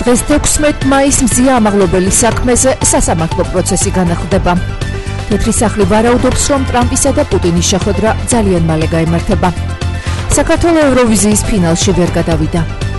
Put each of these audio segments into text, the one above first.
დღეს 16 მაისს მზია ამაღლობელი საქმეზე სასამართლო პროცესი განახლდება. თეთრი სახლი ვარაუდობს, რომ ტრამპისა და პუტინის შეხვედრა ძალიან მალე გაიმართება. საქართველოს ევროვიზიის ფინალში ვერ გადავიდა.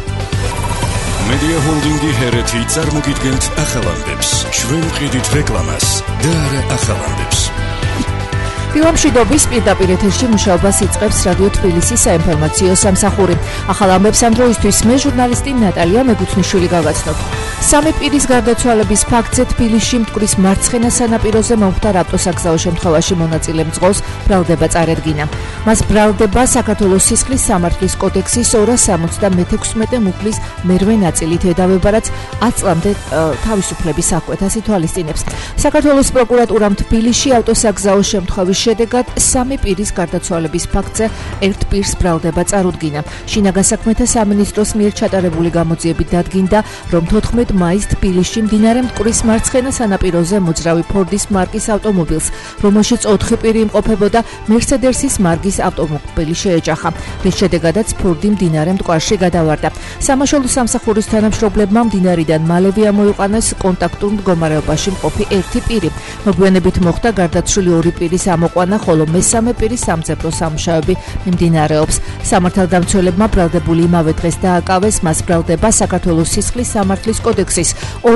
მედია ჰოლდინგი ჰერეთი წარმოგიდგენთ ახალამდებს, ჩვენ ვყიდით რეკლამას და არა ახალამდებს. ფილმშიდობის პირდაპირ ეთერში მუშაობას იწყებს რადიო თბილისის საინფორმაციო სამსახური. ახალ ამბებს ამ დროისთვის მე ჟურნალისტი ნატალია მეგუთნიშვილი გავაცნობ. სამი პირის გარდაცვალების ფაქტზე თბილისში მტკვრის მარცხენა სანაპიროზე მომხდარ ავტოსაგზაო შემთხვევაში მონაწილე მძღოლს ბრალდება წარედგინა. მას ბრალდება საქართველოს სისხლის სამართლის კოდექსის 276 მუხლის მერვე ნაწილით ედავება, რაც 10 წლამდე თავისუფლების აღკვეთას ითვალისწინებს. საქართველოს პროკურატურამ თბილისში ავტოსაგზაო შემთხვევის შედეგად სამი პირის გარდაცვალების ფაქტზე ერთ პირს ბრალდება წარუდგინა. შინაგან საქმეთა სამინისტროს მიერ ჩატარებული გამოძიებით დადგინდა, რომ 14 მაისს თბილისში მდინარე მტკვრის მარცხენა სანაპიროზე მოძრავი ფორდის მარკის ავტომობილს, რომელშიც 4 პირი იმყოფებოდა, მერსედესის მარკის ავტომობილი შეეჯახა, რის შედეგადაც ფორდი მდინარე მტკვარში გადავარდა. სამაშველო სამსახურის თანამშრომლებმა მდინარიდან მალევე ამოიყვანეს კონტაქტურ მდგომარეობაში მყოფი ერთი პირი. მოგვიანებით მოხდა გარდაცვლილი ორი პირის ამოყვანა, ხოლო მესამე პირის სამძებრო სამუშაოები მიმდინარეობს. სამართალდამცველებმა ბრალდებული იმავე დღეს დააკავეს, მას ბრალდება საქართველოს სისხლის სამართლის კოდექსის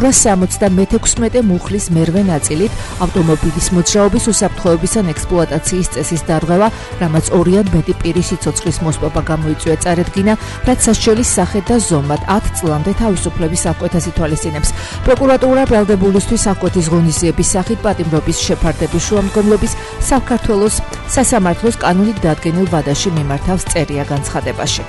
276 მუხლის მერვე ნაწილით ავტომობილის მოძრაობის უსაფრთხოების ან ექსპლუატაციის წესის დარღვევა, რამაც 2 ან მეტი პირის სიცოცხლის მოსპობა გამოიწვია წარედგინა, რაც სასჯელის სახით და ზომად 10 წლამდე თავისუფლების აღკვეთას ითვალისწინებს. პროკურატურა ბრალდებულისთვის აღკვეთის ღონისძიების სახით პატიმრობის შეფარდების შუამდგომლობის საქართველოს სასამართლოს კანონით დადგენილ ვადაში მიმართავს წერია განცხადებაში.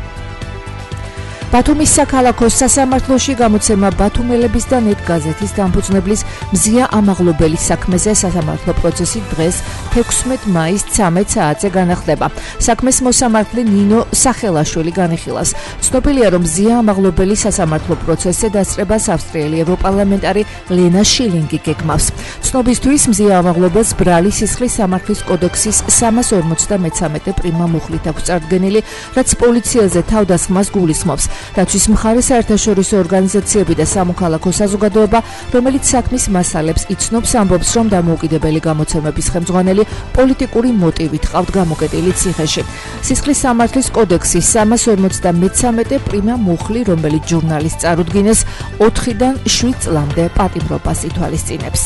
ბათუმის საქალაქო სასამართლოში გამოცემა ბათუმელების და ნეტ გაზეთის დამფუძნებლის მზია ამაღლობელის საქმეზე სასამართლო პროცესი დღეს 16 მაისს 13 საათზე განახლდება. საქმეს მოსამართლე ნინო სახელაშვილი განიხილავს. ცნობილია, რომ მზია ამაღლობელის სასამართლო პროცესზე დასწრებას ავსტრიელი ევროპარლამენტარი ლენა შილინგი გეგმავს. ცნობისთვის მზია ამაღლობელს ბრალი სისხლის სამართლის კოდექსის 353 პრიმა მუხლით აქვს წარდგენილი, რაც პოლიციაზე თავდასხმას გულისხმობს. დაცვის მხარე საერთაშორისო ორგანიზაციები და სამოქალაქო საზოგადოება, რომელიც საქმის მასალებს იცნობს, ამბობს, რომ დამოუკიდებელი გამოცემების ხელმძღვანელი პოლიტიკური მოტივით ყავთ გამოკეტილი ციხეში. სისხლის სამართლის კოდექსის 353 პრიმა მუხლი, რომელიც ჟურნალისტს წარუდგინეს, 4-დან 7 წლამდე პატიმრობას ითვალისწინებს.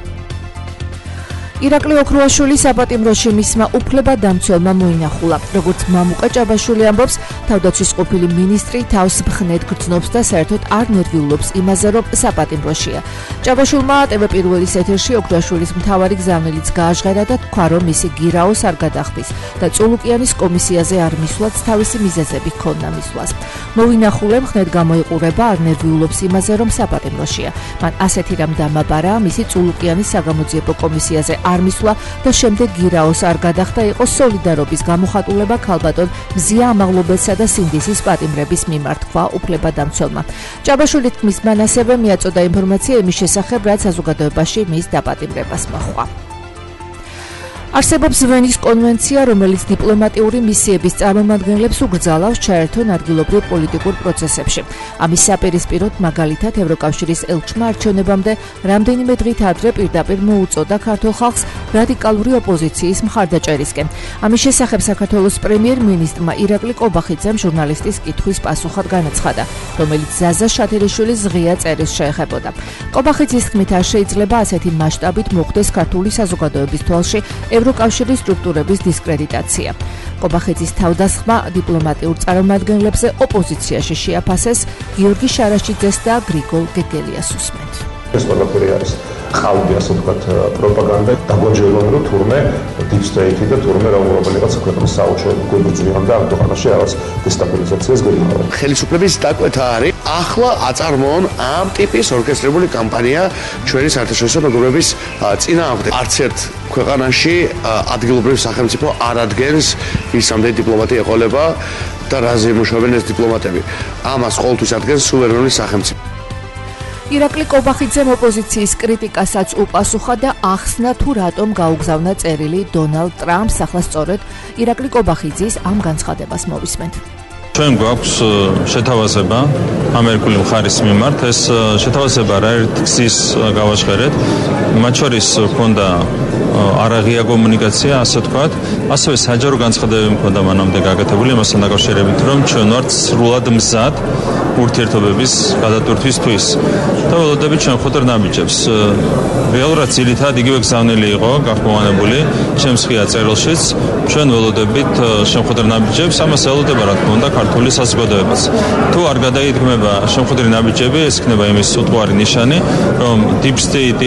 ირაკლი ოქრუაშვილი საპატიმროში მისმა უფლებადამცველმა მოინახულა. როგორც მამუკა ჭაბაშვილი ამბობს, თავდაცვის ყოფილი მინისტრი თავს მხნედ გრძნობს და საერთოდ არ ნერვიულობს იმაზე, რომ საპატიმროშია. ჭაბაშვილმა ტელე-პირველის ეთერში ოქრუაშვილის მთავარი გზავნილიც გააჟღერა და თქვა, რომ მისი გირაოს არ გადახდის და წულუკიანის კომისიაზე არ მისვლაც თავისი მიზეზები ჰქონდა მისვლას. მოინახულე მხნედ გამოიყურება, არ ნერვიულობს იმაზე, რომ საპატიმროშია. მან ასეთი რამ დამაბარა, მისი წულუკიანის საგამოძიებო კომისიაზე არ მისვლა და შემდეგ გირაოს არ გადახდა, იყო სოლიდარობის გამოხატულება ქალბატონ მზია ამაღლობელსა და სინდისის პატიმრების მიმართ, თქვა უფლებადამცველმა. ჭაბაშვილი თქმის, მან ასევე მიაწოდა ინფორმაცია იმის შესახებ, რაც საზოგადოებაში მის დაპატიმრებას მოჰყვა. არსებობს ვენის კონვენცია, რომელიც დიპლომატიური მისიების წარმომადგენლებს უგრძალავს ჩაერთონ ადგილობრივ პოლიტიკურ პროცესებში. ამის საპირისპიროდ მაგალითად ევროკავშირის ელჩმა არჩევნებამდე რამდენიმე დღით ადრე პირდაპირ მოუწოდა ქართულ ხალხს რადიკალური ოპოზიციის მხარდაჭერისკენ. ამის შესახებ საქართველოს პრემიერ-მინისტრმა ირაკლი კობახიძემ ჟურნალისტის კითხვის პასუხად განაცხადა, რომელიც ზაზა შათერიშვილის ღია წერილს შეეხებოდა. კობახიძის თქმით, არ შეიძლება ასეთი მასშტაბით მოხდეს ქართული საზოგადოების თვალში ევროკავშირის სტრუქტურების დისკრედიტაცია. კობახიძის თავდასხმა დიპლომატიურ წარმომადგენლებზე ოპოზიციაში შეაფასეს, გიორგი შარაშიძეს და გრიგოლ გეგელიას უსმენთ. ეს ყველაფერი არის ხალხი, ასე ვთქვათ, პროპაგანდა, დაგვაჯერონ, რომ თურმე deep state და თურმე რაღაცა ქვეყნის საოცრად გვიბრძვიან და ამ ქვეყანაში რაღაც დესტაბილიზაციას გვეუბნება. ხელისუფლების დაკვეთა არის ახლა აწარმოონ ამ ტიპის ორკესტრირებული კამპანია ჩვენი საერთაშორისო მეგობრების წინააღმდეგ. არც ერთ ქვეყანაში ადგილობრივ სახელმწიფო არ ადგენს ის ამდენი დიპლომატი ეყოლება და რაზე იმუშავებენ ეს დიპლომატები. ამას ყოველთვის ადგენს სუვერენული სახელმწიფო. ირაკლი კობახიძემ ოპოზიციის კრიტიკასაც უპასუხა და ახსნა, თუ რატომ გაუგზავნა წერილი დონალდ ტრამპს. ახლა სწორედ ირაკლი კობახიძის ამ განცხადებას მოვისმენთ. ჩვენ გვაქვს შეთავაზება ამერიკული მხარის მიმართ. ეს შეთავაზება არაერთ გზის გავაჟღერეთ. მათ შორის ჰქონდა არაღია კომუნიკაცია, ასე ვთქვათ. ასევე საჯარო განცხადებები მქონდა მანამდე გაკეთებული იმასთან დაკავშირებით, რომ ჩვენ ვართ სრულად მზად ურთიერთობების გადატვირთვისთვის და ველოდებით ჩვენ ხოთერ ნაბიჯებს. რეალურად ძირითადად იგივე გზავნილი იყო გახმოვანებული ჩემს ღია წერილშიც. ჩვენ ველოდებით შემხოდრ ნაბიჯებს, ამას ელოდება რა თქმა უნდა ქართული საზოგადოებაც. თუ არ გადაიდგმება შემხოდრი ნაბიჯები, ეს იქნება იმის უტყუარი ნიშანი, რომ Deep State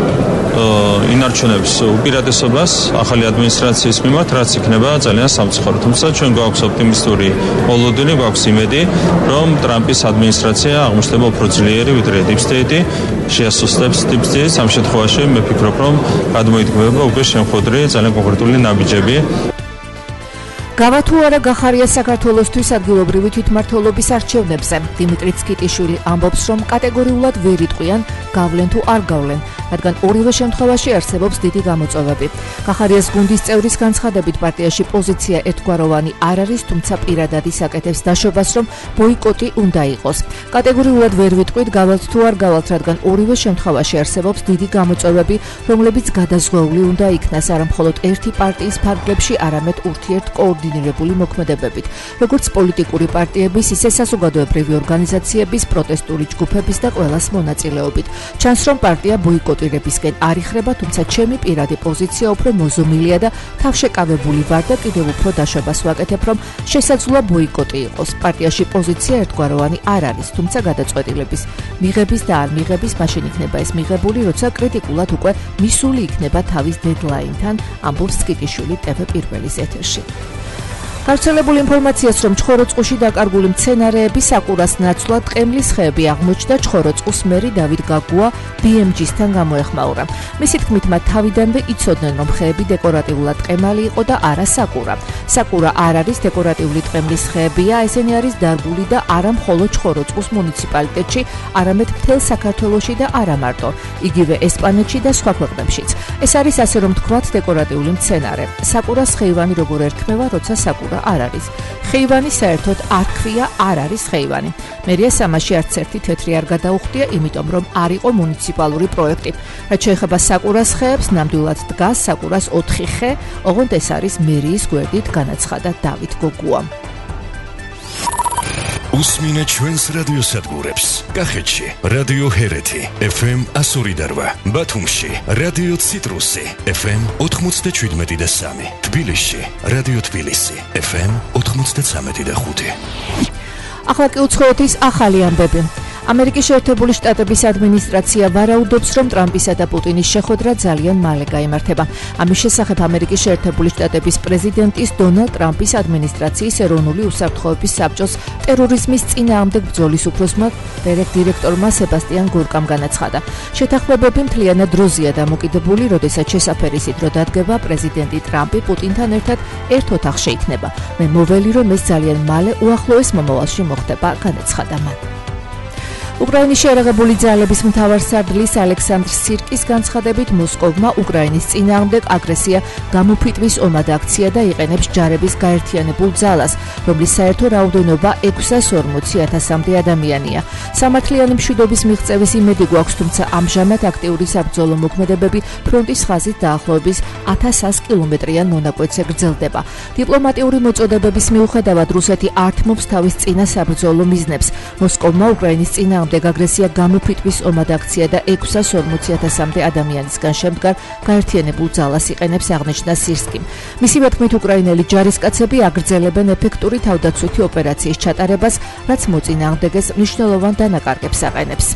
ინარჩუნებს უპირატესობას ახალი ადმინისტრაციის მიმართ, რაც იქნება ძალიან სამწუხარო. თუმცა ჩვენ გვაქვს ოპტიმისტური მოლოდინი, გვაქვს იმედი, რომ ტრამპის ადმინისტრაცია აღმოჩნდება უფრო ძლიერი ვიდრე Deep State, შეასუსტებს Deep State. ამ შემთხვევაში მე ვფიქრობ, რომ გადმოიდგმება უკვე შემხოდრი ძალიან კონკრეტული ნაბიჯები. გავა თუ არა გახარია საქართველოსთვის ადგილობრივი თვითმმართველობის არჩევნებზე. დიმიტრი ცკიტიშვილი ამბობს, რომ კატეგორიულად ვერ იტყვიან გავლენ თუ არ გავლენ, რადგან ორივე შემთხვევაში არსებობს დიდი გამოწვევები. გახარიას გუნდის წევრის განცხადებით პარტიაში პოზიცია ერთგვაროვანი არ არის, თუმცა პირადად ისაკეთებს დაშვებას, რომ ბოიკოტი უნდა იყოს. კატეგორიულად ვერ ვიტყვით გავალთ თუ არ გავალთ, რადგან ორივე შემთხვევაში არსებობს დიდი გამოწვევები, რომლებიც გადაზღვეული უნდა იქნას არა მხოლოდ ერთი პარტიის ფარგლებში, არამედ ურთიერთ კოორდინირებული მოქმედებებით, როგორც პოლიტიკური პარტიების, ისე საზოგადოებრივი ორგანიზაციების, პროტესტული ჯგუფების და ყველას მონაწილეობით. ჩანს, რომ პარტია ბოიკოტირებისკენ არ იხრება, თუმცა ჩემი პირადი პოზიცია უფრო მოზომილია და თავშეკავებული ვარ და კიდევ უფრო დაშვებას ვაკეთებ, რომ შესაძლოა ბოიკოტი იყოს. პარტიაში პოზიცია ერთგვაროვანი არ არის, თუმცა გადაწყვეტილების მიღების და არ მიღების მაშინ იქნება ეს მიღებული, როცა კრიტიკულად უკვე მისული იქნება თავის დედლაინთან, ამბობს ცკიტიშვილი TV პირველის ეთერში. გავრცელებული ინფორმაციას, რომ ჩხოროწყუში დაკარგული მცენარეები საკურას ნაცვლად ტყემლის ხეები აღმოჩნდა, ჩხოროწყუს მერი დავით გაგუა BMG-სთან გამოეხმაურა. მისი თქმით, მათ თავიდანვე იცოდნენ, რომ ხეები დეკორატიულად ტყემალი იყო და არა საკურა. საკურა არ არის დეკორატიული ტყემლის ხეებია, ესენი არის დარგული და არა მხოლოდ ჩხოროწყუს მუნიციპალიტეტში, არამედ მთელ საქართველოში და არა მარტო, იგივე ესპანეთში და სხვა ქვეყნებშიც. ეს არის ასე რომ თქვათ დეკორატიული მცენარე. საკურას ხეივანი როგორ ერქმევა, როცა საკურა არ არის. ხეივანი საერთოდ არ ქვია, არ არის ხეივანი. მერიას ამაში არც ერთი თეთრი არ გადაუხდია, იმიტომ რომ არ იყო მუნიციპალური პროექტი. რაც შეეხება საკურას ხეებს, ნამდვილად დგას საკურას 4 ხე, ოღონდ ეს არის მერიის გვერდით, განაცხადა დავით გოგუამ. უსმინეთ ჩვენს რადიოსადგურებს. კახეთში რადიო ჰერეთი FM 102.8, ბათუმში რადიო ციტრუსი FM 97.3, თბილისში რადიო თბილისი FM 93.5. ახლა კი უცხოეთის ახალი ამბები. ამერიკის შეერთებული შტატების ადმინისტრაცია ვარაუდობს, რომ ტრამპისა და პუტინის შეხვედრა ძალიან მალე გაიმართება. ამის შესახებ ამერიკის შეერთებული შტატების პრეზიდენტის დონალდ ტრამპის ადმინისტრაციის ეროვნული უსაფრთხოების საბჭოს ტერორიზმის წინააღმდეგ ბრძოლის უფროსმა დირექტორმა სებასტიან გორკამ განაცხადა. შეთანხმებები მთლიანად დროზეა დამოკიდებული, როდესაც შესაფერისით რო დადგება პრეზიდენტი ტრამპი პუტინთან ერთად ერთ ოთახში იქნება. მე მოველი, რომ ეს ძალიან მალე უახლოეს მომავალში მოხდება, განაცხადა მან. უკრაინის შეერაღებული ძალების მთავარსარდლის ალექსანდრ სირკის განცხადებით, მოსკოვმა უკრაინის წინააღმდეგ აგრესია გამოფიტვის ომად აქცია და იყენებს ჯარების გაერთიანებულ ძალას, რომლის საერთო რაოდენობა 640,000-მდე ადამიანია. სამართლიანი მშვიდობის მიღწევის იმედი გვაქვს, თუმცა ამჟამად აქტიური საბრძოლო მოქმედებები ფრონტის ხაზით დაახლოებით 1100 კილომეტრიან მონაკვეთზე გრძელდება. დიპლომატიური მოწოდებების მიუხედავად რუსეთი ართმობს თავის წინა საბრძოლო მიზნებს. მოსკოვმა უკრაინის წინააღმდეგ აგრესია გამოფიტვის ომად აქცია და 640,000-მდე ადამიანისგან შემდგარ გაერთიანებულ ძალას იყენებს, აღნიშნა სირსკიმ. მისივე თქმით, უკრაინელი ჯარისკაცები აგრძელებენ ეფექტური თავდაცვითი ოპერაციის ჩატარებას, რაც მოწინააღმდეგეს მნიშვნელოვან დანაკარგებს აყენებს.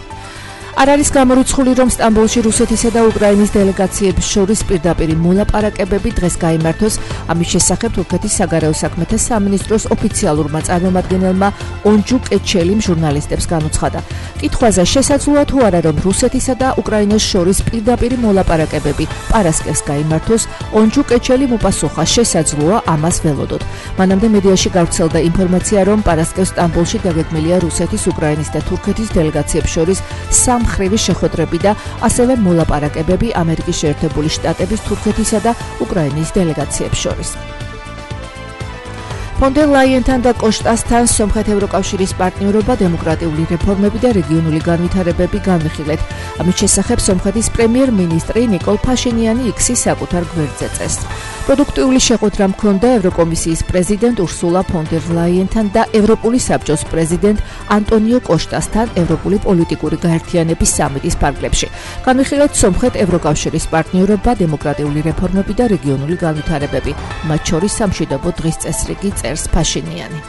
არ არის გამორიცხული, რომ სტამბოლში რუსეთისა და უკრაინის დელეგაციების შორის პირდაპირი მოლაპარაკებები დღეს გაიმართოს. ამის შესახებ თურქეთის საგარეო საქმეთა სამინისტროს ოფიციალურმა წარმომადგენელმა ონჯუ კეჩელიმ ჟურნალისტებს განუცხადა. კითხვაზე შესაძლოა თუ არა, რომ რუსეთისა და უკრაინას შორის პირდაპირი მოლაპარაკებები პარასკევს გაიმართოს, ონჯუ კეჩელიმ უპასუხა, შესაძლოა, ამას ველოდოთ. მანამდე მედიაში გავრცელდა ინფორმაცია, რომ პარასკევს სტამბოლში დაგეგმილია რუსეთის, უკრაინის და თურქეთის დელეგაციებს შორის მხრივი შეხვედრები და ასევე მოლაპარაკებები ამერიკის შეერთებული შტატების, თურქეთისა და უკრაინის დელეგაციებს შორის. ფონ დერ ლაიენთან და კოშტასთან სომხეთ ევროკავშირის პარტნიორობა, დემოკრატიული რეფორმები და რეგიონული განვითარებები განვიხილეთ. ამის შესახებ სომხეთის პრემიერ-მინისტრი ნიკოლ ფაშინიანი X-ის საკუთარ გვერდზე წეს. პროდუქტიული შეხვედრა მქონდა ევროკომისიის პრეზიდენტ ურსულა ფონ დერ ლაიენთან და ევროპული საბჭოს პრეზიდენტ ანტონიო კოშტასთან ევროპული პოლიტიკური გაერთიანების სამიტის ფარგლებში. განვიხილეთ სომხეთ ევროკავშირის პარტნიორობა, დემოკრატიული რეფორმები და რეგიონული განვითარებები. მათ შორის სამშვიდობო დღის წესრიგი წერს ფაშინიანი.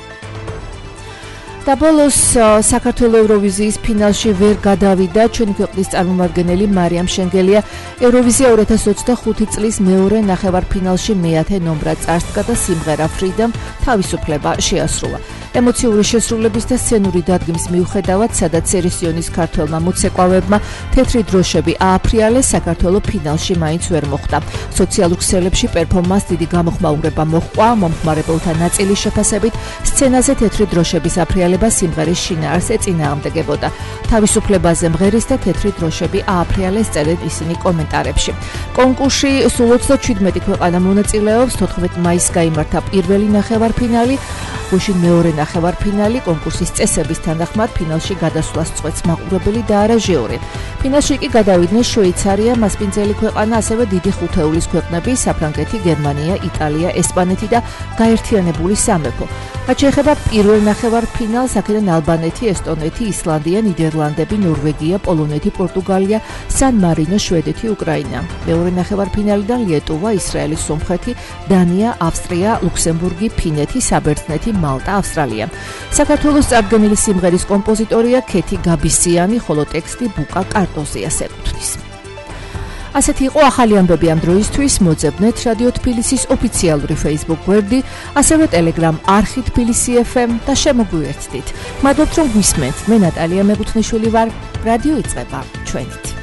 და ბოლოს საქართველოს ევროვიზიის ფინალში ვერ გადავიდა ჩვენი ქვეყნის წარმომადგენელი მარიამ შენგელია. ევროვიზია 2025 წლის მეორე ნახევარფინალში მეათე ნომრად წარსდგა და სიმღერა Freedom თავისუფლება შეასრულა. ემოციური შესრულების და სცენური დადგმის მიუხედავად, სადაც ერისიონის ქართველმა მოცეკვავებმა თეთრი დროშები ააფრიალეს, საქართველოს ფინალში მაინც ვერ მოხვდა. სოციალურ ქსელებში პერფორმანსს დიდი გამოხმაურება მოჰყვა, მომხმარებელთა ნაწილის შეფასებით, სცენაზე თეთრი დროშების აფრიალება სიმღერის შინაარსს ეწინააღმდეგებოდა. თავისუფლებაზე მღერის და თეთრი დროშები ააფრიალეს, წერენ ისინი კომენტარებში. კონკურსში სულ 37 ქვეყანა მონაწილეობს, 14 მაისს გაიმართა პირველი ნახევარფინალი, გუშინ მეორე ნახევარფინალი. კონკურსის წესების თანახმად ფინალში გადასვლას წყვეტს მაყურებელი და არა ჟიური. ფინალში კი გადავიდნენ შვეიცარია, მასპინძელი ქვეყანა, ასევე დიდი ხუთეულის ქვეყნები საფრანგეთი, გერმანია, იტალია, ესპანეთი და გაერთიანებული სამეფო. რაც შეეხება პირველ ნახევარფინალს, აქედან ალბანეთი, ესტონეთი, ისლანდია, ნიდერლანდები, ნორვეგია, პოლონეთი, პორტუგალია, სან მარინო, შვედეთი, უკრაინა. მეორე ნახევარფინალიდან ლიეტუვა, ისრაელი, სომხეთი, დანია, ავსტრია, ლუქსემბურგი, ფინეთი, საბერძნეთი, მალტა, ავსტრალია. საქართველოს წარდგენილი სიმღერის კომპოზიტორია ქეთი გაბისიანი, ხოლო ტექსტი ბუკა კარტოზიას ეკუთვნის. ასეთი იყო ახალი ამბები ამ დროისთვის. მოძებნეთ რადიო თბილისის ოფიციალური Facebook გვერდი, ასევე Telegram არხი თბილისი FM და შემოგვიერთდით. მადლობთ რომ გვისმენთ. მე ნატალია მეგუთნიშვილი ვარ. რადიო იწყება ჩვენით.